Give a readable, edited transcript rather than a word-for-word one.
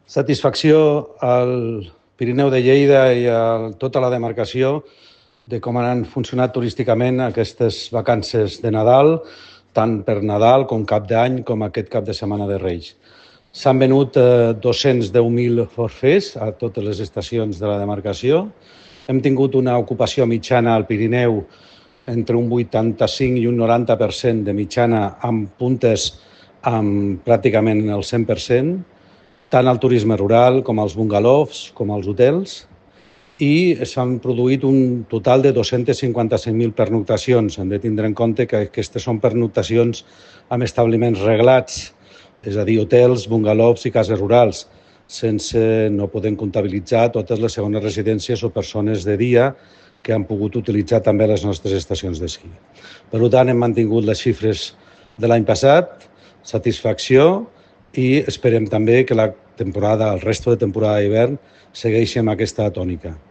Satisfacció al Pirineu de Lleida i a tota la demarcació de com han funcionat turísticament aquestes vacances de Nadal, tant per Nadal com cap d'any com aquest cap de setmana de Reis. S'han venut 210.000 forfers a totes les estacions de la demarcació. Hem tingut una ocupació mitjana al Pirineu entre un 85 i un 90% de mitjana, amb puntes amb pràcticament el 100%, tant al turisme rural com als bungalows, com als hotels, i s'han produït un total de 255.000 pernoctacions. Hem de tindre en compte que aquestes són pernoctacions amb establiments reglats, és a dir, hotels, bungalows i cases rurals, no podem comptabilitzar totes les segones residències o persones de dia que han pogut utilitzar també les nostres estacions d'esquí. Per tant, hem mantingut les xifres de l'any passat, satisfacció, i esperem també que la temporada, el resto de temporada d'hivern, segueixi amb aquesta tònica.